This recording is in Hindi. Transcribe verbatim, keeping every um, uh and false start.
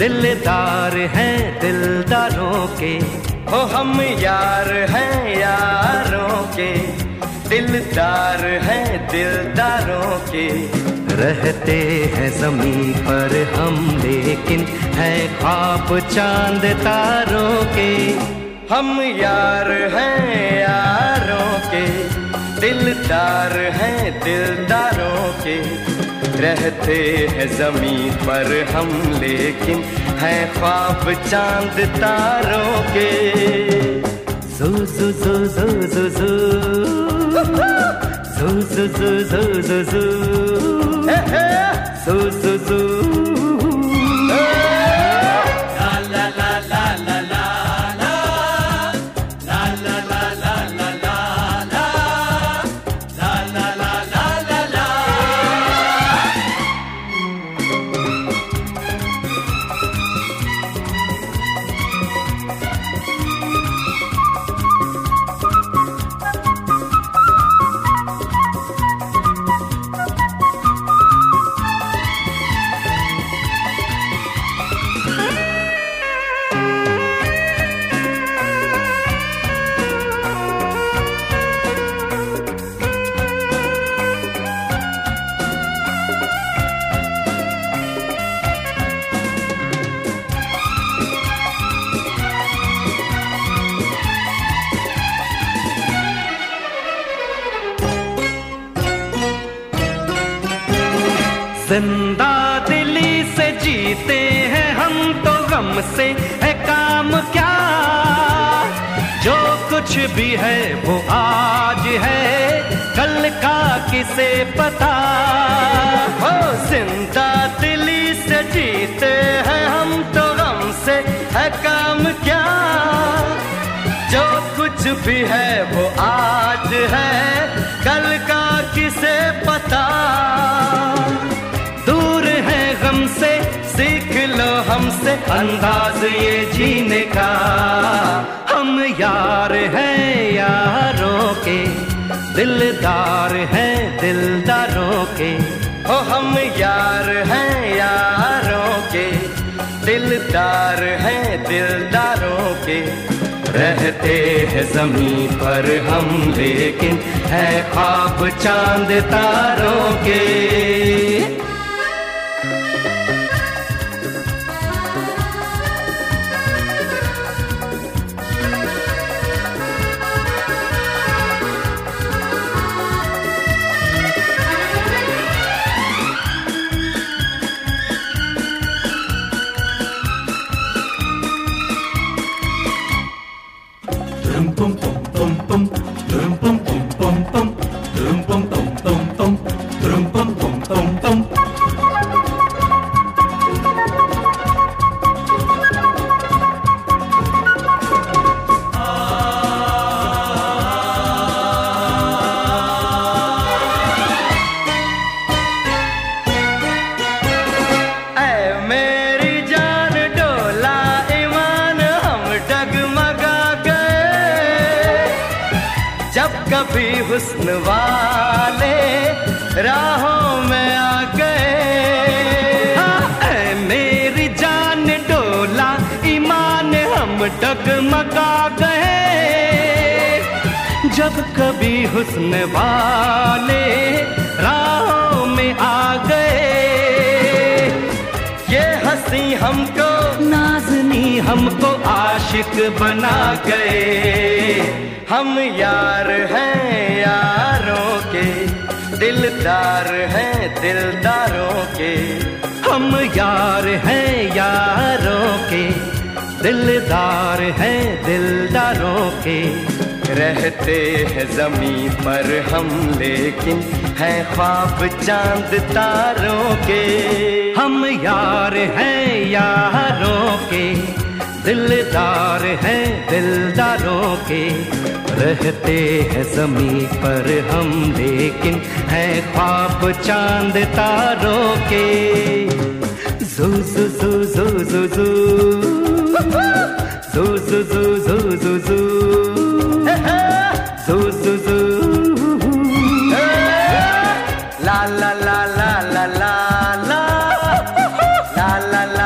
दिलदार हैं दिलदारों के, हो हम यार हैं यारों के, दिलदार हैं दिलदारों के। रहते हैं ज़मीं पर हम लेकिन है ख्वाब चांद तारों के। हम यार हैं यारों के, दिलदार हैं दिलदारों के। रहते हैं ज़मीं पर हम लेकिन है ख्वाब चांद तारों के। जू जू जू जू जू जू जू जू जू जू जू जू जू जू जू। जिंदा दिली से जीते हैं हम तो गम से है काम क्या। जो कुछ भी है वो आज है, कल का किसे पता। हो जिंदा दिली से जीते हैं हम तो गम से है काम क्या। जो कुछ भी है वो आज है, कल का किसे पता। हमसे सीख लो हमसे अंदाज ये जीने का। हम यार हैं यारों के, दिलदार हैं दिलदारों के। हो हम यार हैं यारों के, दिलदार हैं दिलदारों के। रहते हैं ज़मीं पर हम लेकिन है ख्वाब चांद तारों के। जब कभी हुस्न वाले राहों में आ गए। हाँ, मेरी जान डोला ईमान हम डगमगा गए। जब कभी हुस्न वाले राहों में आ गए। ये हंसी हमको नाज़नी हमको आशिक बना गए। हम यार हैं यारों के, दिलदार हैं दिलदारों के। हम यार हैं यारों के, दिलदार हैं दिलदारों के। रहते हैं ज़मीं पर हम लेकिन है ख्वाब चांद तारों के। हम यार हैं यारों के, दिलदार हैं दिलदारों के। रहते हैं ज़मीं पर हम लेकिन है ख्वाब चांद तारों के। जू जू जू जू जू जू जू जू जू जू जू जू जू जू जू। ला ला ला ला ला ला ला ला ला ला।